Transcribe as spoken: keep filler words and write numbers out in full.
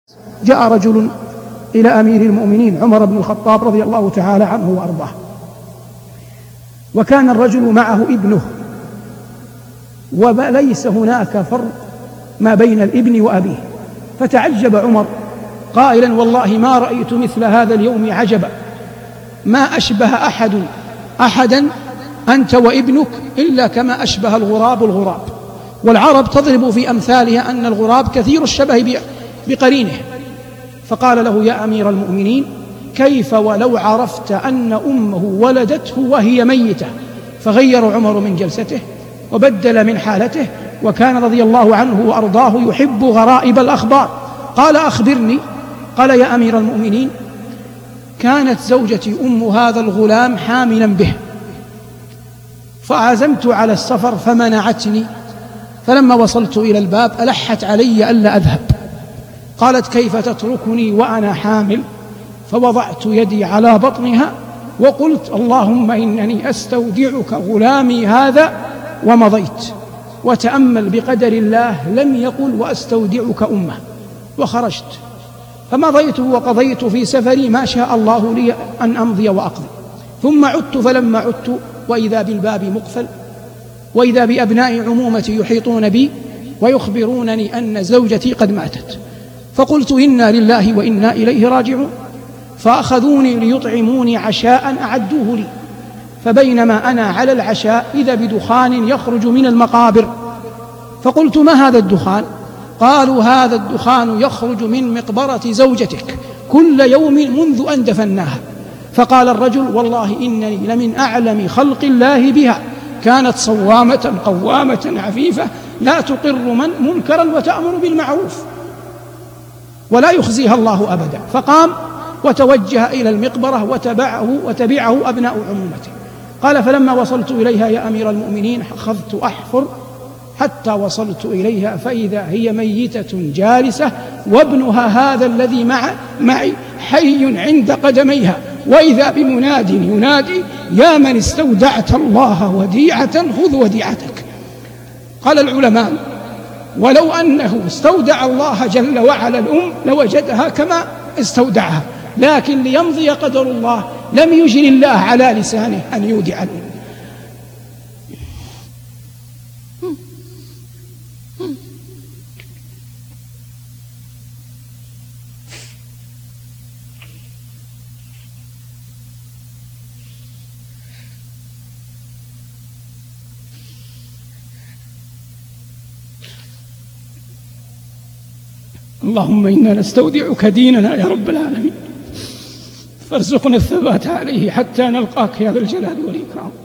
جاء رجل إلى أمير المؤمنين عمر بن الخطاب رضي الله تعالى عنه وأرضاه، وكان الرجل معه ابنه، وليس هناك فرق ما بين الابن وأبيه. فتعجب عمر قائلا: والله ما رأيت مثل هذا اليوم عجبا، ما أشبه أحد أحدا أنت وابنك إلا كما أشبه الغراب الغراب. والعرب تضرب في أمثالها أن الغراب كثير الشبه بقرينه. فقال له: يا أمير المؤمنين، كيف ولو عرفت أن أمه ولدته وهي ميتة؟ فغير عمر من جلسته وبدل من حالته، وكان رضي الله عنه وأرضاه يحب غرائب الأخبار. قال: أخبرني. قال: يا أمير المؤمنين، كانت زوجتي أم هذا الغلام حاملا به، فعزمت على السفر فمنعتني، فلما وصلت إلى الباب ألحت علي ألا أذهب. قالت: كيف تتركني وأنا حامل؟ فوضعت يدي على بطنها وقلت: اللهم إنني أستودعك غلامي هذا، ومضيت. وتأمل بقدر الله، لم يقل وأستودعك أمه. وخرجت فمضيت وقضيت في سفري ما شاء الله لي أن أمضي وأقضي. ثم عدت، فلما عدت وإذا بالباب مقفل، وإذا بأبناء عمومتي يحيطون بي ويخبرونني أن زوجتي قد ماتت. فقلت: إنا لله وإنا إليه راجعون. فأخذوني ليطعموني عشاء أعدوه لي، فبينما أنا على العشاء إذا بدخان يخرج من المقابر. فقلت: ما هذا الدخان؟ قالوا: هذا الدخان يخرج من مقبرة زوجتك كل يوم منذ أن دفناها. فقال الرجل: والله إنني لمن أعلم خلق الله بها، كانت صوامة قوامة عفيفة لا تقر من منكرا وتأمر بالمعروف ولا يخزيها الله أبدا. فقام وتوجه إلى المقبرة وتبعه وتبعه أبناء عمومته. قال: فلما وصلت إليها يا أمير المؤمنين أخذت أحفر حتى وصلت إليها، فإذا هي ميتة جالسة، وابنها هذا الذي مع معي حي عند قدميها، وإذا بمناد ينادي: يا من استودعت الله وديعة خذ وديعتك. قال العلماء: ولو أنه استودع الله جل وعلا الأم لوجدها كما استودعها، لكن ليمضي قدر الله لم يجر الله على لسانه أن يودع الأم. اللهم إنا نستودعك ديننا يا رب العالمين، فارزقنا الثبات عليه حتى نلقاك يا ذا الجلال والإكرام.